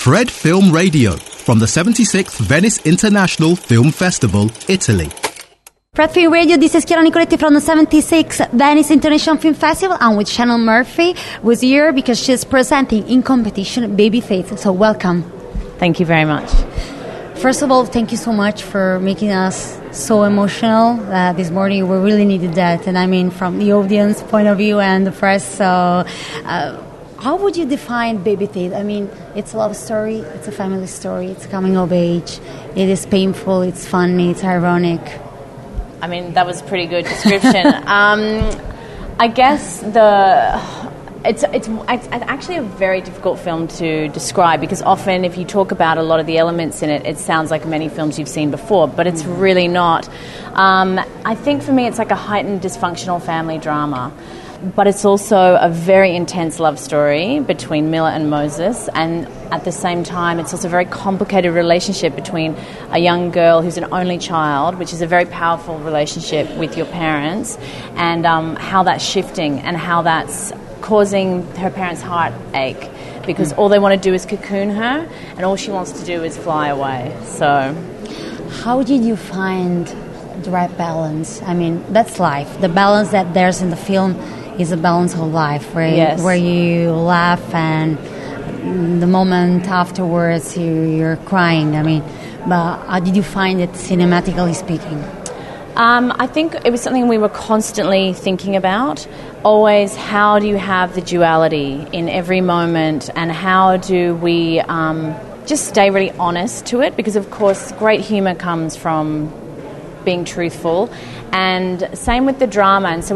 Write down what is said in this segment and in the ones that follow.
Fred Film Radio from the 76th Venice International Film Festival, Italy. Fred Film Radio, this is Chiara Nicoletti from the 76th Venice International Film Festival. I'm with Shannon Murphy, who's here because she's presenting in competition Baby Faith. So welcome. Thank you very much. First of all, thank you so much for making us so emotional this morning. We really needed that, and I mean from the audience point of view and the press. So how would you define Baby Faith? I mean, it's a love story, it's a family story, it's coming of age, it is painful, it's funny, it's ironic. I mean, that was a pretty good description. I guess it's actually a very difficult film to describe because often if you talk about a lot of the elements in it, it sounds like many films you've seen before, but it's really not. I think for me it's like a heightened dysfunctional family drama. But it's also a very intense love story between Mila and Moses, and at the same time it's also a very complicated relationship between a young girl who's an only child, which is a very powerful relationship with your parents, and how that's shifting and how that's causing her parents' heartache because all they want to do is cocoon her and all she wants to do is fly away. So how did you find the right balance? I mean, that's life. The balance that there's in the film is a balance of life, right? Yes. Where you laugh and the moment afterwards you're crying. I mean, but how did you find it cinematically speaking? I think it was something we were constantly thinking about. Always, how do you have the duality in every moment, and how do we just stay really honest to it? Because, of course, great humour comes from being truthful, and same with the drama. And so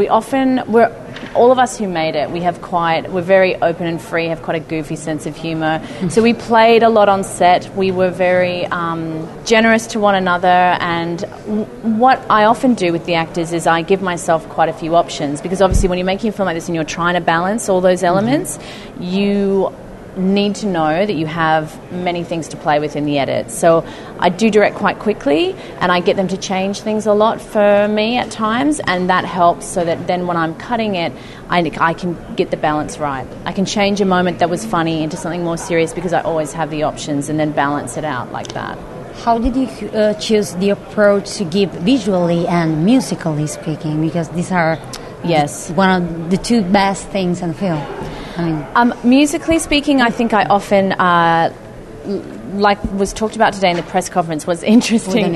all of us who made it, we're very open and free, have quite a goofy sense of humour. So we played a lot on set. We were very generous to one another, and what I often do with the actors is I give myself quite a few options, because obviously when you're making a film like this and you're trying to balance all those elements, you need to know that you have many things to play with in the edit. So I do direct quite quickly, and I get them to change things a lot for me at times, and that helps so that then when I'm cutting it, I can get the balance right. I can change a moment that was funny into something more serious because I always have the options, and then balance it out like that. How did you choose the approach to give visually and musically speaking? Because these are one of the two best things in the film. I mean, musically speaking, I think I often, like was talked about today in the press conference, what's interesting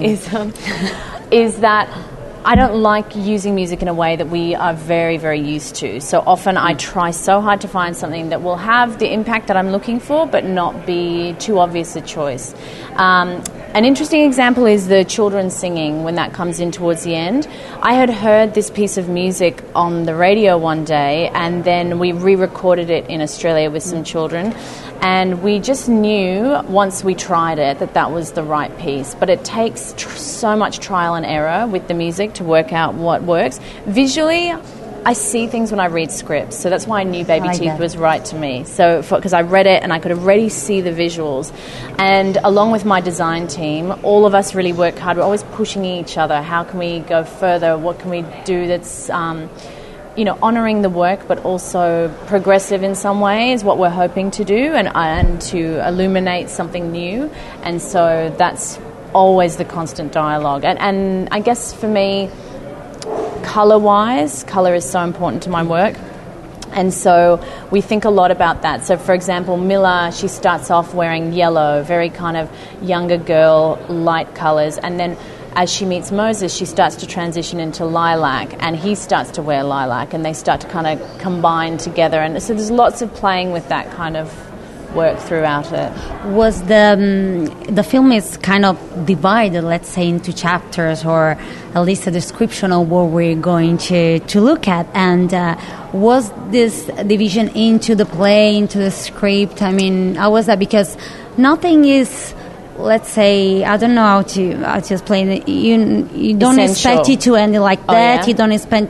is that I don't like using music in a way that we are very, very used to. So often I try so hard to find something that will have the impact that I'm looking for, but not be too obvious a choice. An interesting example is the children singing when that comes in towards the end. I had heard this piece of music on the radio one day, and then we re-recorded it in Australia with some children, and we just knew once we tried it that was the right piece. But it takes so much trial and error with the music to work out what works. Visually, I see things when I read scripts, so that's why I knew Baby Teeth was right to me. So, because I read it and I could already see the visuals, and along with my design team, all of us really work hard. We're always pushing each other. How can we go further? What can we do that's, honouring the work, but also progressive in some way is what we're hoping to do, and to illuminate something new. And so that's always the constant dialogue. And I guess for me, colour-wise, colour is so important to my work, and so we think a lot about that. So for example, Mila, she starts off wearing yellow, very kind of younger girl, light colours, and then as she meets Moses, she starts to transition into lilac, and he starts to wear lilac, and they start to kind of combine together, and so there's lots of playing with that kind of work throughout it. Was the film is kind of divided, let's say, into chapters, or at least a description of what we're going to look at, and was this division into the play, into the script? I mean, how was that? Because nothing is, let's say, I don't know how to explain it. You don't expect it to end like that. Yeah? You don't expect,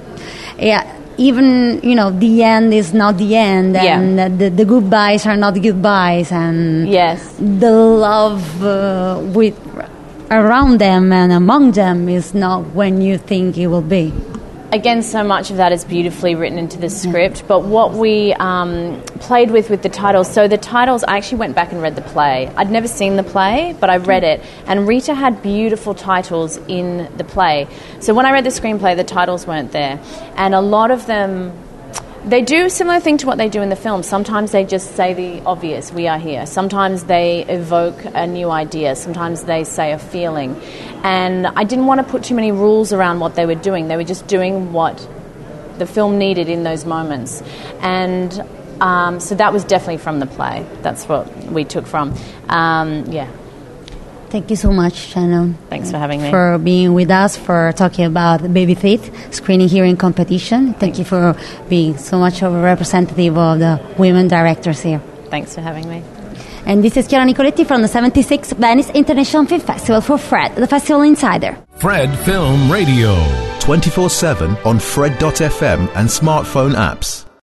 even, the end is not the end, and the goodbyes are not goodbyes, and the love around them and among them is not when you think it will be. again, so much of that is beautifully written into the script, but what we played with the titles, so the titles, I actually went back and read the play. I'd never seen the play, but I read it, and Rita had beautiful titles in the play. So when I read the screenplay, the titles weren't there, and a lot of them, they do a similar thing to what they do in the film. Sometimes they just say the obvious, we are here. Sometimes they evoke a new idea. Sometimes they say a feeling. And I didn't want to put too many rules around what they were doing. They were just doing what the film needed in those moments. And so that was definitely from the play. That's what we took from. Yeah. Thank you so much, Shannon. Thanks for having me. For being with us, for talking about Baby Faith screening here in competition. Thank you for being so much of a representative of the women directors here. Thanks for having me. And this is Chiara Nicoletti from the 76th Venice International Film Festival for Fred, the Festival Insider. Fred Film Radio. 24/7 on Fred.fm and smartphone apps.